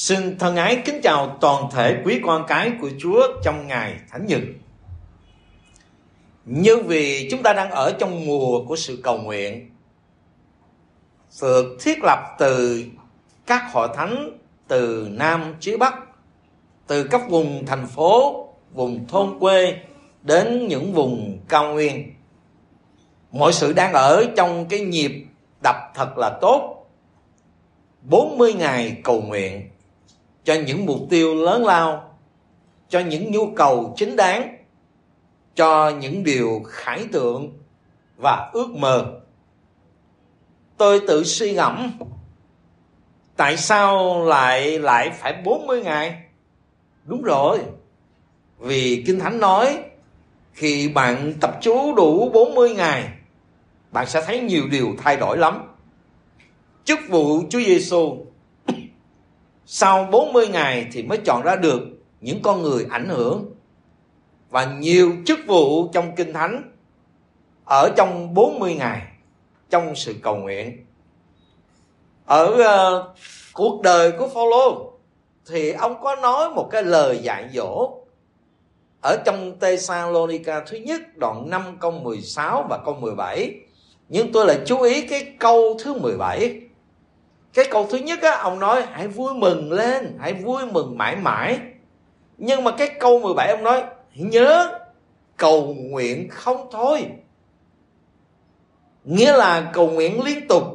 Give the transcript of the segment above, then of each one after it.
Xin thân ái kính chào toàn thể quý con cái của Chúa trong ngày Thánh Nhật. Như vì chúng ta đang ở trong mùa của sự cầu nguyện, được thiết lập từ các hội thánh từ Nam chí Bắc, từ các vùng thành phố, vùng thôn quê đến những vùng cao nguyên. Mọi sự đang ở trong cái nhịp đập thật là tốt. 40 ngày cầu nguyện cho những mục tiêu lớn lao, cho những nhu cầu chính đáng, cho những điều khải tượng và ước mơ. Tôi tự suy ngẫm, tại sao lại phải 40 ngày? Đúng rồi, vì Kinh Thánh nói khi bạn tập chú đủ 40 ngày, bạn sẽ thấy nhiều điều thay đổi lắm. Chức vụ Chúa Giêsu sau 40 ngày thì mới chọn ra được những con người ảnh hưởng. Và nhiều chức vụ trong Kinh Thánh ở trong 40 ngày trong sự cầu nguyện. Ở cuộc đời của Phao-lô thì ông có nói một cái lời dạy dỗ ở trong Tê-sa-lô-ni-ca thứ nhất đoạn 5 câu 16 và câu 17. Nhưng tôi lại chú ý cái câu thứ 17. Cái câu thứ nhất á, ông nói hãy vui mừng lên, hãy vui mừng mãi mãi. Nhưng mà cái câu 17 ông nói hãy nhớ cầu nguyện không thôi. Nghĩa là cầu nguyện liên tục.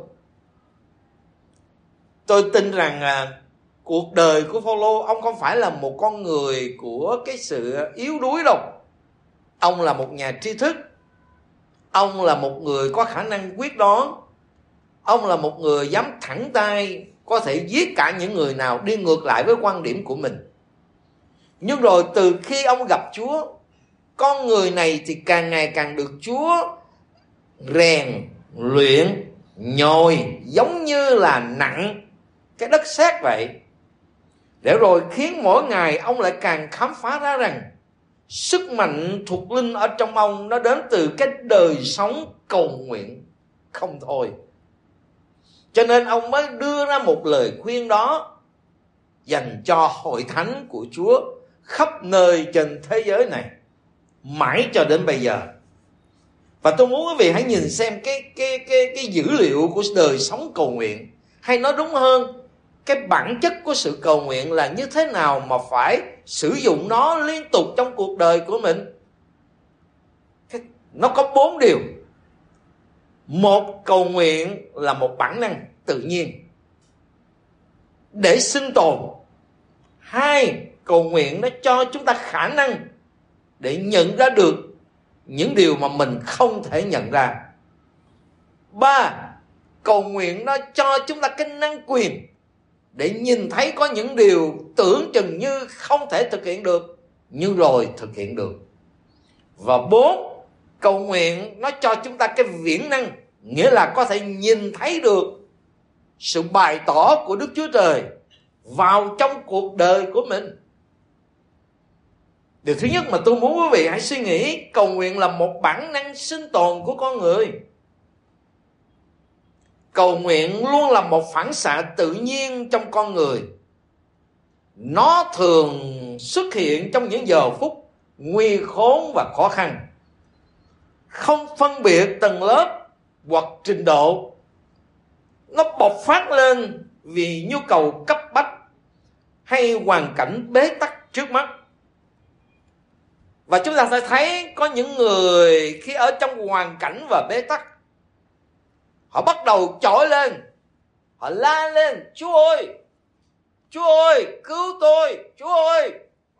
Tôi tin rằng cuộc đời của Phao-lô, ông không phải là một con người của cái sự yếu đuối đâu. Ông là một nhà tri thức. Ông là một người có khả năng quyết đoán. Ông là một người dám thẳng tay, có thể giết cả những người nào đi ngược lại với quan điểm của mình. Nhưng rồi từ khi ông gặp Chúa, con người này thì càng ngày càng được Chúa rèn, luyện, nhồi giống như là nặng cái đất sét vậy. Để rồi khiến mỗi ngày ông lại càng khám phá ra rằng sức mạnh thuộc linh ở trong ông nó đến từ cái đời sống cầu nguyện không thôi. Cho nên ông mới đưa ra một lời khuyên đó dành cho hội thánh của Chúa khắp nơi trên thế giới này mãi cho đến bây giờ. Và tôi muốn quý vị hãy nhìn xem cái dữ liệu của đời sống cầu nguyện, hay nói đúng hơn, cái bản chất của sự cầu nguyện là như thế nào mà phải sử dụng nó liên tục trong cuộc đời của mình. Nó có 4 điều. Một, cầu nguyện là một bản năng tự nhiên để sinh tồn. 2, cầu nguyện nó cho chúng ta khả năng để nhận ra được những điều mà mình không thể nhận ra. 3, cầu nguyện nó cho chúng ta cái năng quyền để nhìn thấy có những điều tưởng chừng như không thể thực hiện được, nhưng rồi thực hiện được. Và 4, cầu nguyện nó cho chúng ta cái viễn năng, nghĩa là có thể nhìn thấy được sự bày tỏ của Đức Chúa Trời vào trong cuộc đời của mình. Điều thứ nhất mà tôi muốn quý vị hãy suy nghĩ, cầu nguyện là một bản năng sinh tồn của con người. Cầu nguyện luôn là một phản xạ tự nhiên trong con người. Nó thường xuất hiện trong những giờ phút nguy khốn và khó khăn, không phân biệt tầng lớp hoặc trình độ. Nó bộc phát lên vì nhu cầu cấp bách hay hoàn cảnh bế tắc trước mắt. Và chúng ta sẽ thấy có những người khi ở trong hoàn cảnh và bế tắc, họ bắt đầu chọi lên, họ la lên: Chúa ơi, Chúa ơi, cứu tôi, Chúa ơi.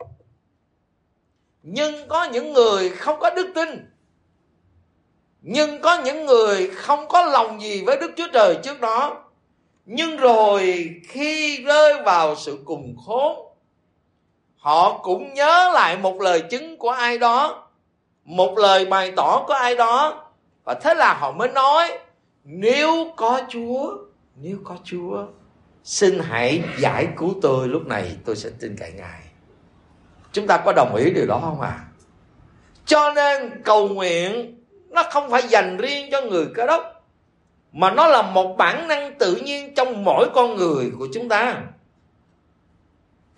Nhưng có những người không có đức tin, nhưng có những người không có lòng gì với Đức Chúa Trời trước đó. Nhưng rồi khi rơi vào sự cùng khốn, họ cũng nhớ lại một lời chứng của ai đó, một lời bày tỏ của ai đó. Và thế là họ mới nói: nếu có Chúa, xin hãy giải cứu tôi, lúc này tôi sẽ tin cậy Ngài. Chúng ta có đồng ý điều đó không ạ? Cho nên cầu nguyện nó không phải dành riêng cho người Cơ Đốc, mà nó là một bản năng tự nhiên trong mỗi con người của chúng ta.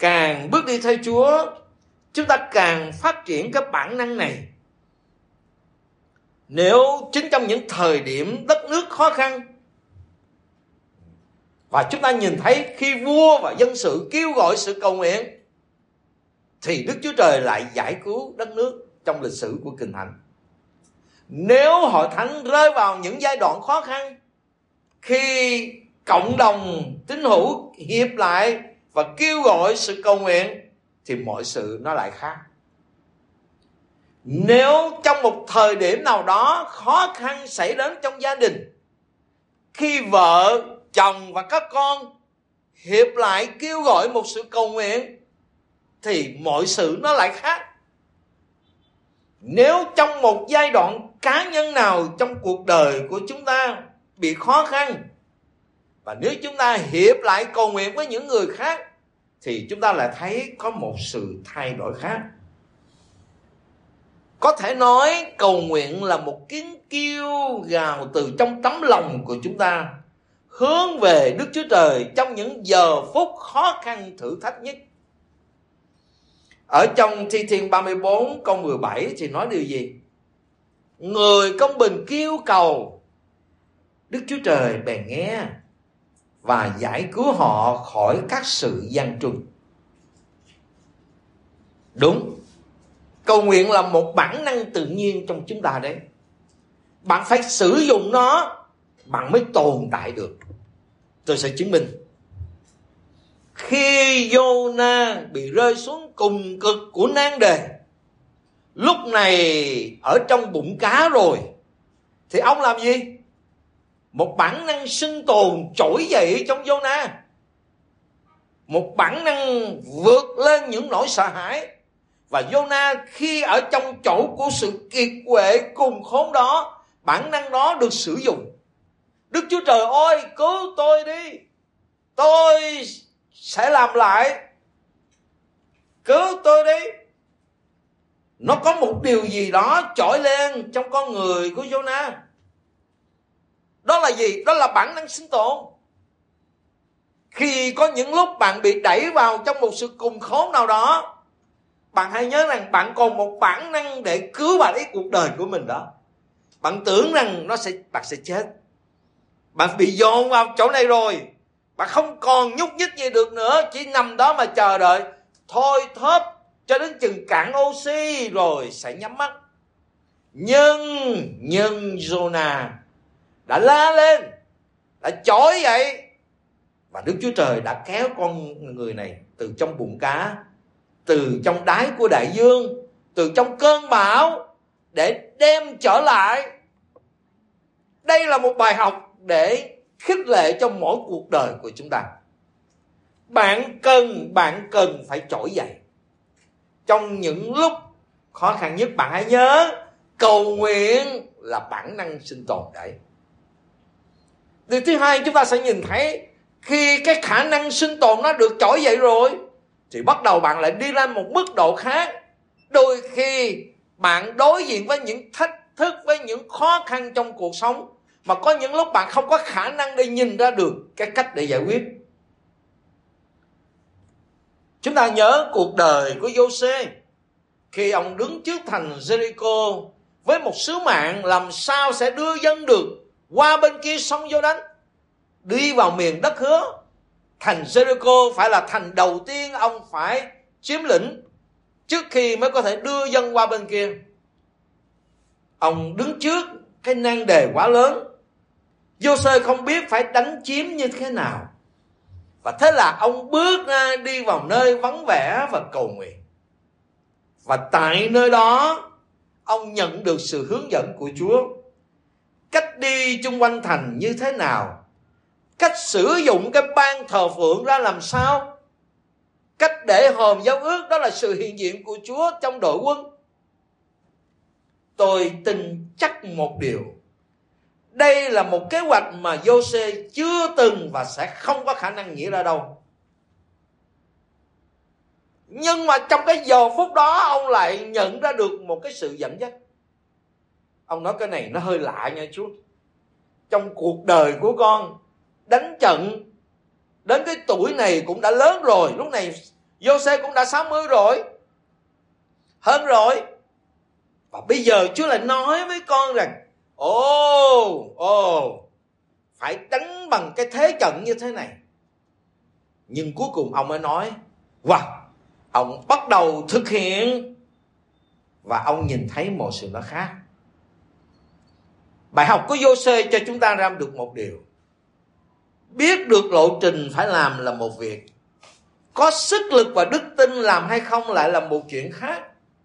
càng bước đi theo Chúa, chúng ta càng phát triển cái bản năng này. Nếu chính trong những thời điểm đất nước khó khăn, và chúng ta nhìn thấy khi vua và dân sự kêu gọi sự cầu nguyện, thì Đức Chúa Trời lại giải cứu đất nước trong lịch sử của Kinh Thánh. Nếu hội thánh rơi vào những giai đoạn khó khăn, khi cộng đồng tín hữu hiệp lại và kêu gọi sự cầu nguyện, thì mọi sự nó lại khác. Nếu trong một thời điểm nào đó khó khăn xảy đến trong gia đình, khi vợ, chồng và các con hiệp lại kêu gọi một sự cầu nguyện, thì mọi sự nó lại khác. Nếu trong một giai đoạn cá nhân nào trong cuộc đời của chúng ta bị khó khăn, và nếu chúng ta hiệp lại cầu nguyện với những người khác, thì chúng ta lại thấy có một sự thay đổi khác. Có thể nói cầu nguyện là một tiếng kêu gào từ trong tấm lòng của chúng ta, hướng về Đức Chúa Trời trong những giờ phút khó khăn thử thách nhất. Ở trong Thi Thiên 34 câu 17 thì nói điều gì? Người công bình kêu cầu, Đức Chúa Trời bèn nghe và giải cứu họ khỏi các sự gian truân. Đúng, cầu nguyện là một bản năng tự nhiên trong chúng ta đấy. Bạn phải sử dụng nó, bạn mới tồn tại được. Tôi sẽ chứng minh. Khi Giô-na bị rơi xuống cùng cực của nan đề, lúc này ở trong bụng cá rồi, thì ông làm gì? Một bản năng sinh tồn trỗi dậy trong Giô-na. Một bản năng vượt lên những nỗi sợ hãi. Và Giô-na khi ở trong chỗ của sự kiệt quệ cùng khốn đó, bản năng đó được sử dụng. Đức Chúa Trời ơi, cứu tôi đi, tôi sẽ làm lại, cứu tôi đi. Nó có một điều gì đó trỗi lên trong con người của Giô-na. Đó là gì? Đó là bản năng sinh tồn. Khi có những lúc bạn bị đẩy vào trong một sự cùng khốn nào đó, bạn hãy nhớ rằng bạn còn một bản năng để cứu bạn ấy cuộc đời của mình đó. Bạn tưởng rằng bạn sẽ chết. Bạn bị dồn vào chỗ này rồi, bạn không còn nhúc nhích gì được nữa, chỉ nằm đó mà chờ đợi thôi thóp cho đến chừng cạn oxy rồi sẽ nhắm mắt. Nhưng Giô-na đã la lên, đã trỗi dậy, và Đức Chúa Trời đã kéo con người này từ trong bụng cá, từ trong đáy của đại dương, từ trong cơn bão, để đem trở lại. Đây là một bài học để khích lệ cho mỗi cuộc đời của chúng ta. Bạn cần phải trỗi dậy. Trong những lúc khó khăn nhất, bạn hãy nhớ cầu nguyện là bản năng sinh tồn đấy. Điều thứ hai, chúng ta sẽ nhìn thấy khi cái khả năng sinh tồn nó được trỗi dậy rồi, thì bắt đầu bạn lại đi lên một mức độ khác. Đôi khi bạn đối diện với những thách thức, với những khó khăn trong cuộc sống, mà có những lúc bạn không có khả năng để nhìn ra được cái cách để giải quyết. Chúng ta nhớ cuộc đời của Giô-xê, khi ông đứng trước thành Jericho với một sứ mạng làm sao sẽ đưa dân được qua bên kia sông Giô-đanh, đi vào miền đất hứa. Thành Jericho phải là thành đầu tiên ông phải chiếm lĩnh trước khi mới có thể đưa dân qua bên kia. Ông đứng trước cái nan đề quá lớn. Giô-xê không biết phải đánh chiếm như thế nào, và thế là ông bước ra đi vào nơi vắng vẻ và cầu nguyện. Và tại nơi đó ông nhận được sự hướng dẫn của Chúa. Cách đi chung quanh thành như thế nào, cách sử dụng cái ban thờ phượng ra làm sao, cách để hòm dấu ước, đó là sự hiện diện của Chúa trong đội quân. Tôi tin chắc một điều, đây là một kế hoạch mà Giô-xê chưa từng và sẽ không có khả năng nghĩ ra đâu. Nhưng mà trong cái giờ phút đó, ông lại nhận ra được một cái sự dẫn dắt. Ông nói cái này nó hơi lạ nha Chúa. Trong cuộc đời của con, đánh trận đến cái tuổi này cũng đã lớn rồi, lúc này Giô-xê cũng đã 60 rồi, hơn rồi. Và bây giờ Chúa lại nói với con rằng phải đánh bằng cái thế trận như thế này. Nhưng cuối cùng ông mới nói, ông bắt đầu thực hiện, và ông nhìn thấy một sự nó khác. Bài học của Giô-xê cho chúng ta ra được một điều: biết được lộ trình phải làm là một việc, có sức lực và đức tin làm hay không lại là một chuyện khác.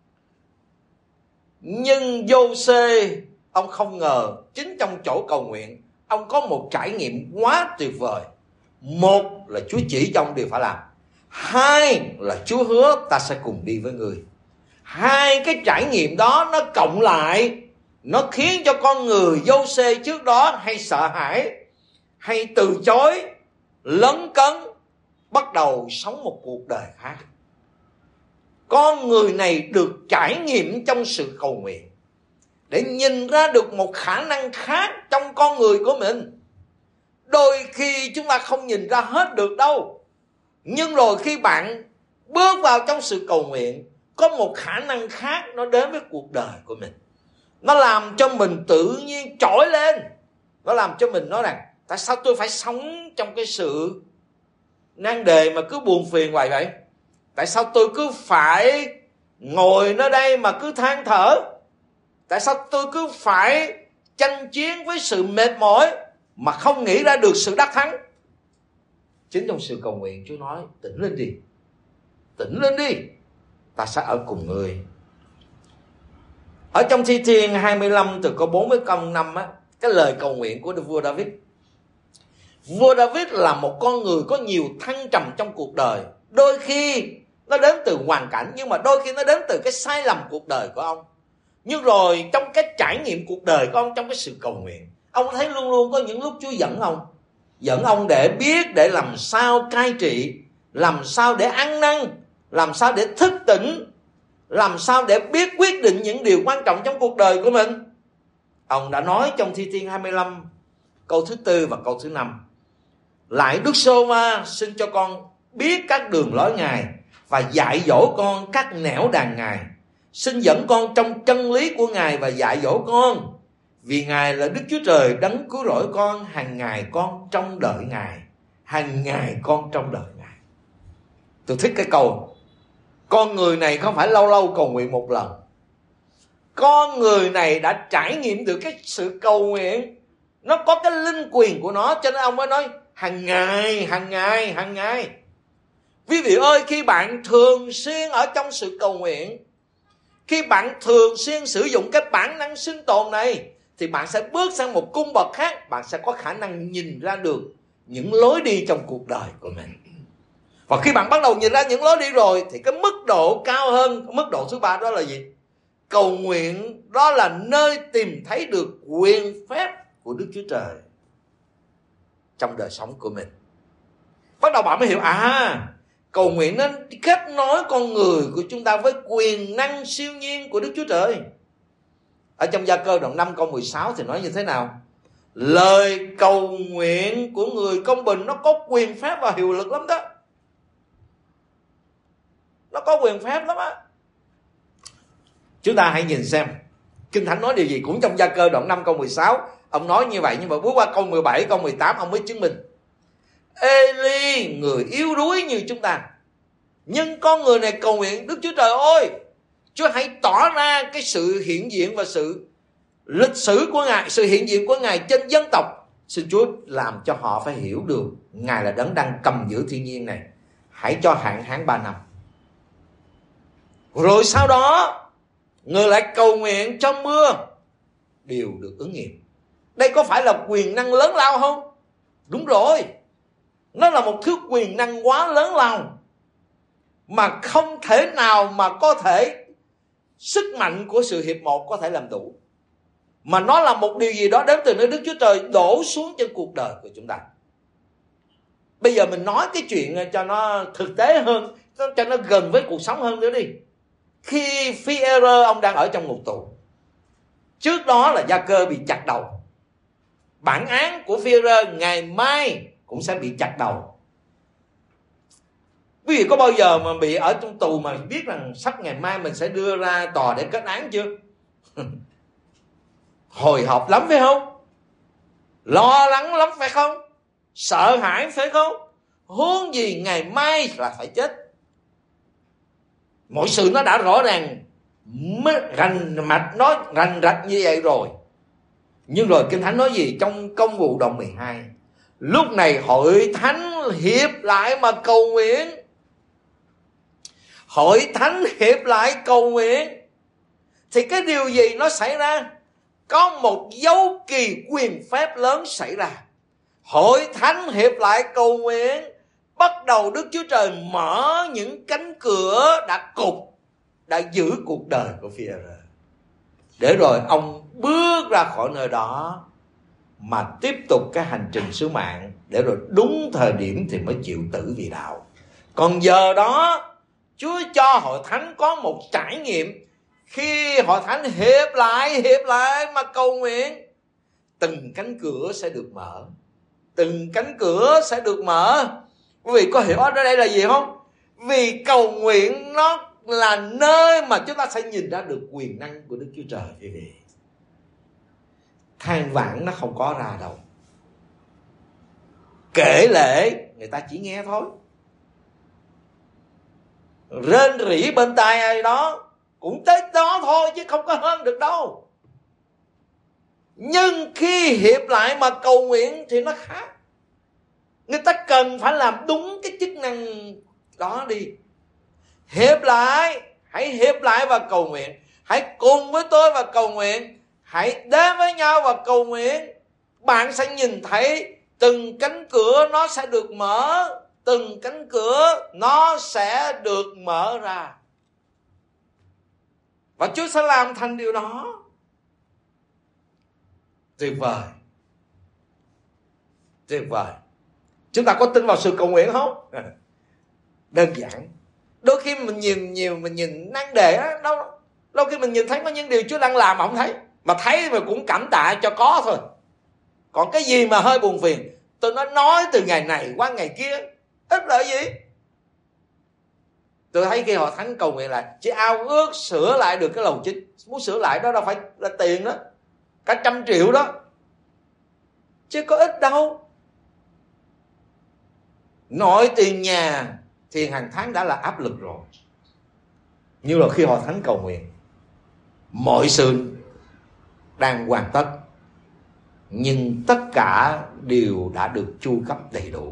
Nhưng Giô-xê, ông không ngờ chính trong chỗ cầu nguyện, ông có một trải nghiệm quá tuyệt vời. Một là Chúa chỉ cho ông điều phải làm. Hai là Chúa hứa ta sẽ cùng đi với người. Hai cái trải nghiệm đó nó cộng lại, nó khiến cho con người Giô-xê trước đó hay sợ hãi, hay từ chối, lấn cấn, bắt đầu sống một cuộc đời khác. Con người này được trải nghiệm trong sự cầu nguyện để nhìn ra được một khả năng khác trong con người của mình. Đôi khi chúng ta không nhìn ra hết được đâu, nhưng rồi khi bạn bước vào trong sự cầu nguyện, có một khả năng khác nó đến với cuộc đời của mình. Nó làm cho mình tự nhiên trỗi lên. Nó làm cho mình nói rằng, tại sao tôi phải sống trong cái sự nan đề mà cứ buồn phiền hoài vậy? Tại sao tôi cứ phải ngồi nơi đây mà cứ than thở? Tại sao tôi cứ phải tranh chiến với sự mệt mỏi mà không nghĩ ra được sự đắc thắng? Chính trong sự cầu nguyện, Chúa nói, tỉnh lên đi, tỉnh lên đi, ta sẽ ở cùng người. Ở trong Thi Thiên 25 từ câu 40 câu 5 á, cái lời cầu nguyện của vua David. Vua David là một con người có nhiều thăng trầm trong cuộc đời. Đôi khi nó đến từ hoàn cảnh, nhưng mà đôi khi nó đến từ cái sai lầm cuộc đời của ông. Nhưng rồi trong cái trải nghiệm cuộc đời của ông, trong cái sự cầu nguyện, ông thấy luôn luôn có những lúc Chúa dẫn ông để biết, để làm sao cai trị, làm sao để ăn năn, làm sao để thức tỉnh, làm sao để biết quyết định những điều quan trọng trong cuộc đời của mình. Ông đã nói trong Thi Thiên 25 câu thứ 4 và câu thứ 5: lại Đức Sô-va xin cho con biết các đường lối Ngài, và dạy dỗ con các nẻo đàng Ngài. Xin dẫn con trong chân lý của Ngài và dạy dỗ con, vì Ngài là Đức Chúa Trời đấng cứu rỗi con. Hàng ngày con trông đợi Ngài, hàng ngày con trông đợi Ngài. Tôi thích cái câu, con người này không phải lâu lâu cầu nguyện một lần. Con người này đã trải nghiệm được cái sự cầu nguyện, nó có cái linh quyền của nó, cho nên ông mới nói hàng ngày, hàng ngày, hàng ngày. Quý vị ơi, khi bạn thường xuyên ở trong sự cầu nguyện, khi bạn thường xuyên sử dụng cái bản năng sinh tồn này, thì bạn sẽ bước sang một cung bậc khác. Bạn sẽ có khả năng nhìn ra được những lối đi trong cuộc đời của mình. Và khi bạn bắt đầu nhìn ra những lối đi rồi, thì cái mức độ cao hơn, mức độ thứ ba đó là gì? Cầu nguyện đó là nơi tìm thấy được quyền phép của Đức Chúa Trời trong đời sống của mình. Bắt đầu bạn mới hiểu, cầu nguyện nên kết nối con người của chúng ta với quyền năng siêu nhiên của Đức Chúa Trời. Ở trong Gia Cơ đoạn 5 câu 16 thì nói như thế nào? Lời cầu nguyện của người công bình nó có quyền phép và hiệu lực lắm đó. Nó có quyền phép lắm á. Chúng ta hãy nhìn xem Kinh Thánh nói điều gì cũng trong Gia Cơ đoạn 5 câu 16. Ông nói như vậy, nhưng mà bước qua câu 17, câu 18 ông mới chứng minh. Ê-li, người yếu đuối như chúng ta, nhưng con người này cầu nguyện, Đức Chúa Trời ơi, Chúa hãy tỏ ra cái sự hiện diện và sự lịch sử của Ngài, sự hiện diện của Ngài trên dân tộc. Xin Chúa làm cho họ phải hiểu được Ngài là đấng đang cầm giữ thiên nhiên này. Hãy cho hạn hán 3 năm. Rồi sau đó người lại cầu nguyện cho mưa, đều được ứng nghiệm. Đây có phải là quyền năng lớn lao không? Đúng rồi, nó là một thứ quyền năng quá lớn lao, mà không thể nào mà có thể sức mạnh của sự hiệp một có thể làm đủ. Mà nó là một điều gì đó đến từ nơi Đức Chúa Trời đổ xuống trên cuộc đời của chúng ta. Bây giờ mình nói cái chuyện cho nó thực tế hơn, cho nó gần với cuộc sống hơn nữa đi. Khi Phi-e-rơ ông đang ở trong ngục tù, trước đó là Gia Cơ bị chặt đầu. Bản án của Phi-e-rơ ngày mai cũng sẽ bị chặt đầu. Quý vị có bao giờ mà bị ở trong tù mà biết rằng sắp ngày mai mình sẽ đưa ra tòa để kết án chưa? Hồi hộp lắm phải không? Lo lắng lắm phải không? Sợ hãi phải không? Huống gì ngày mai là phải chết. Mọi sự nó đã rõ ràng, rành mạch, nó rành rạch như vậy rồi. Nhưng rồi Kinh Thánh nói gì trong Công vụ đoạn 12? Lúc này hội thánh hiệp lại mà cầu nguyện. Hội thánh hiệp lại cầu nguyện thì cái điều gì nó xảy ra? Có một dấu kỳ quyền phép lớn xảy ra. Hội thánh hiệp lại cầu nguyện, bắt đầu Đức Chúa Trời mở những cánh cửa đã cục, đã giữ cuộc đời của Phi-e-rơ, để rồi ông bước ra khỏi nơi đó mà tiếp tục cái hành trình sứ mạng, để rồi đúng thời điểm thì mới chịu tử vì đạo. Còn giờ đó Chúa cho hội thánh có một trải nghiệm. Khi hội thánh hiệp lại mà cầu nguyện, từng cánh cửa sẽ được mở. Từng cánh cửa sẽ được mở. Quý vị có hiểu ở đây là gì không? Vì cầu nguyện nó là nơi mà chúng ta sẽ nhìn ra được quyền năng của Đức Chúa Trời. Quý vị, than vãn nó không có ra đâu. Kể lể người ta chỉ nghe thôi. Rên rỉ bên tai ai đó cũng tới đó thôi, chứ không có hơn được đâu. Nhưng khi hiệp lại mà cầu nguyện thì nó khác. Người ta cần phải làm đúng cái chức năng đó đi. Hiệp lại, hãy hiệp lại và cầu nguyện. Hãy cùng với tôi và cầu nguyện. Hãy đến với nhau và cầu nguyện. Bạn sẽ nhìn thấy từng cánh cửa nó sẽ được mở. Từng cánh cửa nó sẽ được mở ra. Và Chúa sẽ làm thành điều đó. Tuyệt vời. Tuyệt vời. Chúng ta có tin vào sự cầu nguyện không? Đơn giản. Đôi khi mình nhìn nhiều, mình nhìn năng đề á, đôi khi mình nhìn thấy có những điều Chúa đang làm mà không thấy. Mà thấy mà cũng cảm tạ cho có thôi. Còn cái gì mà hơi buồn phiền, tôi nói từ ngày này qua ngày kia, ít lợi gì. Tôi thấy khi hội thánh cầu nguyện là chỉ ao ước sửa lại được cái lầu chính. Muốn sửa lại đó đâu phải là tiền đó, cả 100 triệu đó, chứ có ít đâu. Nội tiền nhà thì hàng tháng đã là áp lực rồi. Nhưng là khi hội thánh cầu nguyện, mọi sự đang hoàn tất, nhưng tất cả đều đã được chu cấp đầy đủ.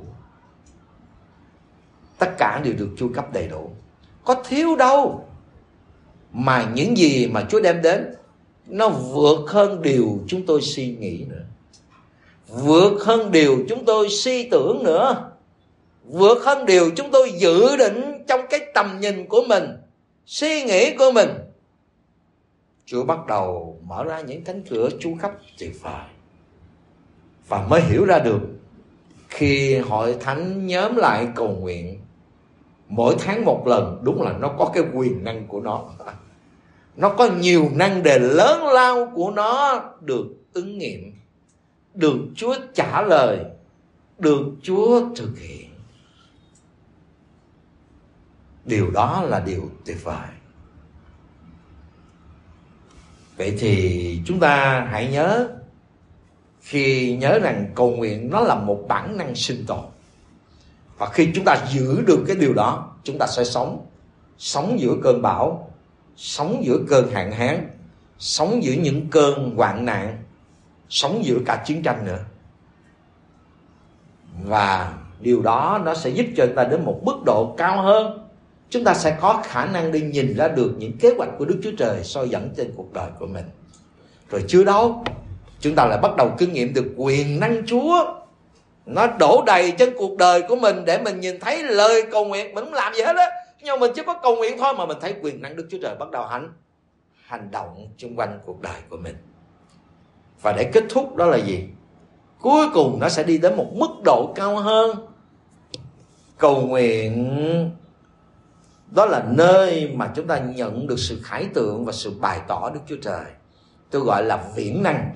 Tất cả đều được chu cấp đầy đủ. Có thiếu đâu. Mà những gì mà Chúa đem đến, nó vượt hơn điều chúng tôi suy nghĩ nữa, vượt hơn điều chúng tôi suy tưởng nữa, vượt hơn điều chúng tôi dự định trong cái tầm nhìn của mình, suy nghĩ của mình. Chúa bắt đầu mở ra những cánh cửa chu cấp tuyệt vời. Và mới hiểu ra được, khi hội thánh nhóm lại cầu nguyện mỗi tháng một lần, đúng là nó có cái quyền năng của nó. Nó có nhiều năng đề lớn lao của nó được ứng nghiệm, được Chúa trả lời, được Chúa thực hiện. Điều đó là điều tuyệt vời. Vậy thì chúng ta hãy nhớ, khi nhớ rằng cầu nguyện nó là một bản năng sinh tồn. Và khi chúng ta giữ được cái điều đó, chúng ta sẽ sống giữa cơn bão, sống giữa cơn hạn hán, sống giữa những cơn hoạn nạn, sống giữa cả chiến tranh nữa. Và điều đó nó sẽ giúp cho chúng ta đến một mức độ cao hơn. Chúng ta sẽ có khả năng đi nhìn ra được những kế hoạch của Đức Chúa Trời soi dẫn trên cuộc đời của mình. Rồi chưa đâu, chúng ta lại bắt đầu kinh nghiệm được quyền năng Chúa nó đổ đầy trên cuộc đời của mình, để mình nhìn thấy lời cầu nguyện. Mình không làm gì hết á, nhưng mà mình chỉ có cầu nguyện thôi mà mình thấy quyền năng Đức Chúa Trời bắt đầu hành động xung quanh cuộc đời của mình. Và để kết thúc đó là gì? Cuối cùng nó sẽ đi đến một mức độ cao hơn. Cầu nguyện đó là nơi mà chúng ta nhận được sự khải tượng và sự bày tỏ Đức Chúa Trời. Tôi gọi là viễn năng,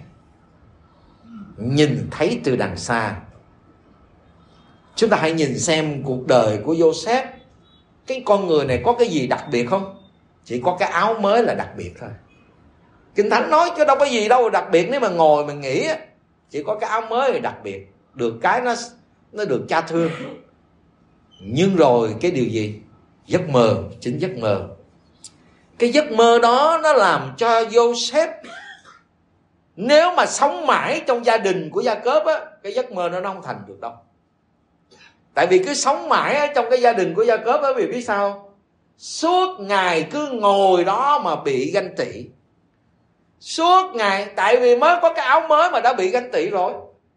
nhìn thấy từ đằng xa. Chúng ta hãy nhìn xem cuộc đời của Joseph cái con người này có cái gì đặc biệt không? Chỉ có cái áo mới là đặc biệt thôi. Kinh Thánh nói chứ đâu có gì đâu đặc biệt. Nếu mà ngồi mình nghĩ chỉ có cái áo mới là đặc biệt. Được cái nó được cha thương. Nhưng rồi cái điều gì? Giấc mơ, chính giấc mơ. Cái giấc mơ đó nó làm cho Joseph, nếu mà sống mãi trong gia đình của Gia-cốp á, cái giấc mơ nó không thành được đâu. Tại vì cứ sống mãi ở trong cái gia đình của Gia-cốp á, vì biết sao? Suốt ngày cứ ngồi đó mà bị ganh tị. Suốt ngày, tại vì mới có cái áo mới mà đã bị ganh tị rồi.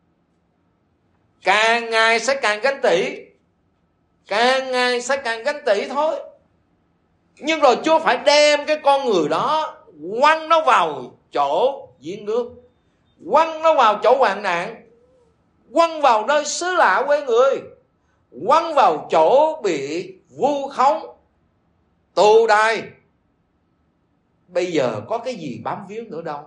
Càng ngày sẽ càng ganh tị, càng ngày sẽ càng ganh tị thôi. Nhưng rồi Chúa phải đem cái con người đó, quăng nó vào chỗ giếng nước, quăng nó vào chỗ hoạn nạn, quăng vào nơi xứ lạ quê người, quăng vào chỗ bị vu khống, tù đày. Bây giờ có cái gì bám víu nữa đâu.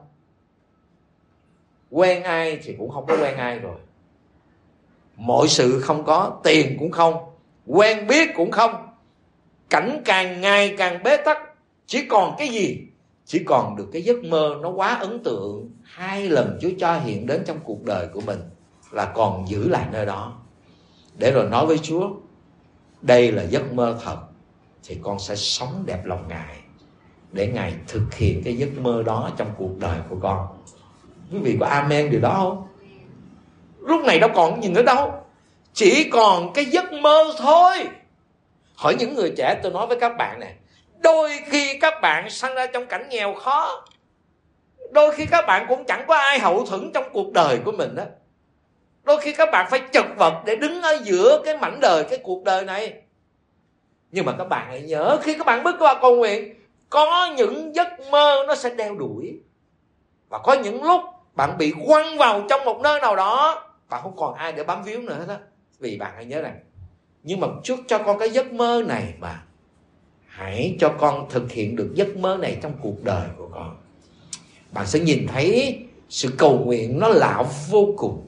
Quen ai thì cũng không có quen ai rồi. Mọi sự không có, tiền cũng không, quen biết cũng không. Cảnh càng ngày càng bế tắc. Chỉ còn cái gì? Chỉ còn được cái giấc mơ nó quá ấn tượng. 2 lần Chúa cho hiện đến trong cuộc đời của mình là còn giữ lại nơi đó, để rồi nói với Chúa, đây là giấc mơ thật, thì con sẽ sống đẹp lòng Ngài, để Ngài thực hiện cái giấc mơ đó trong cuộc đời của con. Quý vị có amen điều đó không? Lúc này đâu còn gì nữa đâu, chỉ còn cái giấc mơ thôi. Hỏi những người trẻ, tôi nói với các bạn này, đôi khi các bạn sinh ra trong cảnh nghèo khó, đôi khi các bạn cũng chẳng có ai hậu thuẫn trong cuộc đời của mình đó. Đôi khi các bạn phải chật vật để đứng ở giữa cái mảnh đời, cái cuộc đời này. Nhưng mà các bạn hãy nhớ, khi các bạn bước qua cầu nguyện, có những giấc mơ nó sẽ đeo đuổi. Và có những lúc bạn bị quăng vào trong một nơi nào đó, bạn không còn ai để bám víu nữa hết á. Vì bạn hãy nhớ rằng, nhưng mà Chúa cho con cái giấc mơ này mà, hãy cho con thực hiện được giấc mơ này trong cuộc đời của con. Bạn sẽ nhìn thấy sự cầu nguyện nó lạ vô cùng.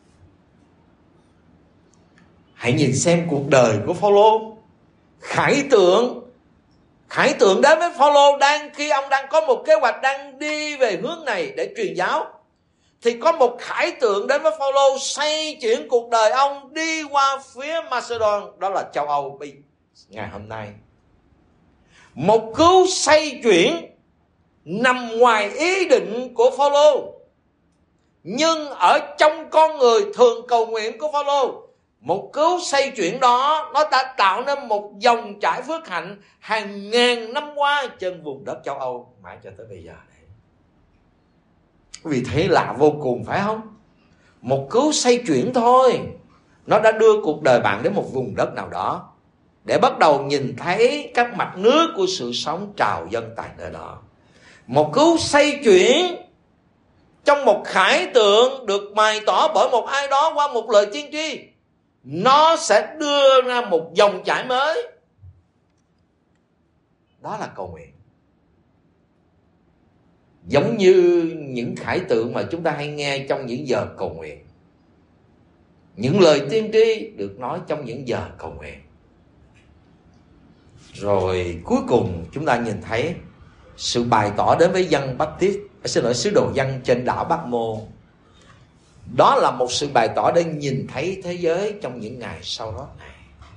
Hãy nhìn xem cuộc đời của Phao-lô. Khải tượng đến với Phao-lô khi ông đang có một kế hoạch đang đi về hướng này để truyền giáo, thì có một khải tượng đến với Phao-lô xoay chuyển cuộc đời ông đi qua phía Macedon, đó là châu Âu ngày hôm nay. Một cứu xoay chuyển nằm ngoài ý định của Phao-lô, nhưng ở trong con người thường cầu nguyện của Phao-lô, một cứu xoay chuyển đó nó đã tạo nên một dòng chảy phước hạnh hàng ngàn năm qua trên vùng đất châu Âu mãi cho tới bây giờ. Vì thế lạ vô cùng phải không? Một cứu xoay chuyển thôi, nó đã đưa cuộc đời bạn đến một vùng đất nào đó, để bắt đầu nhìn thấy các mạch nước của sự sống trào dâng tại nơi đó. Một cứu xoay chuyển trong một khải tượng được bày tỏ bởi một ai đó qua một lời tiên tri, nó sẽ đưa ra một dòng chảy mới. Đó là cầu nguyện. Giống như những khải tượng mà chúng ta hay nghe trong những giờ cầu nguyện, những lời tiên tri được nói trong những giờ cầu nguyện. Rồi cuối cùng chúng ta nhìn thấy sự bày tỏ đến với sứ đồ dân trên đảo Bắc Mô. Đó là một sự bày tỏ để nhìn thấy thế giới trong những ngày sau đó này.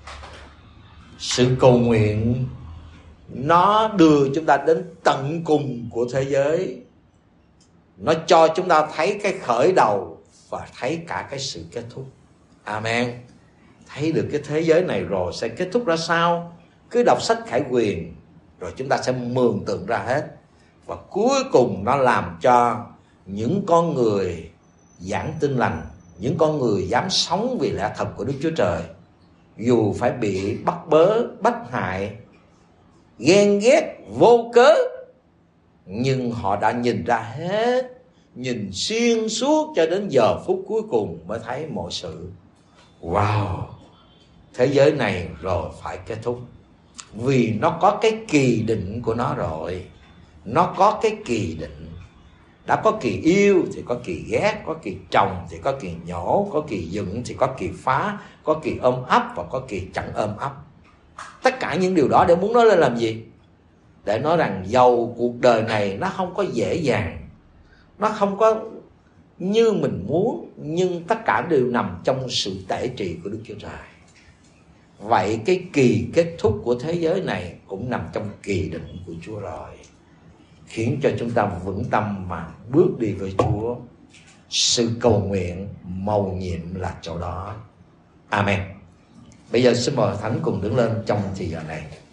Sự cầu nguyện nó đưa chúng ta đến tận cùng của thế giới. Nó cho chúng ta thấy cái khởi đầu và thấy cả cái sự kết thúc. Amen. Thấy được cái thế giới này rồi sẽ kết thúc ra sao? Cứ đọc sách Khải Huyền rồi chúng ta sẽ mường tượng ra hết. Và cuối cùng nó làm cho những con người giảng tin lành, những con người dám sống vì lẽ thật của Đức Chúa Trời, dù phải bị bắt bớ, bách hại, ghen ghét vô cớ, nhưng họ đã nhìn ra hết, nhìn xuyên suốt cho đến giờ phút cuối cùng mới thấy mọi sự. Wow, thế giới này rồi phải kết thúc. Vì nó có cái kỳ định của nó rồi. Nó có cái kỳ định. Đã có kỳ yêu thì có kỳ ghét, có kỳ trồng thì có kỳ nhổ, có kỳ dựng thì có kỳ phá, có kỳ ôm ấp và có kỳ chẳng ôm ấp. Tất cả những điều đó để muốn nói lên làm gì? Để nói rằng dầu cuộc đời này nó không có dễ dàng, nó không có như mình muốn, nhưng tất cả đều nằm trong sự tể trị của Đức Chúa Trời. Vậy cái kỳ kết thúc của thế giới này cũng nằm trong kỳ định của Chúa rồi, khiến cho chúng ta vững tâm mà bước đi với Chúa. Sự cầu nguyện mầu nhiệm là chỗ đó. Amen. Bây giờ xin mời Thánh cùng đứng lên trong thời giờ này.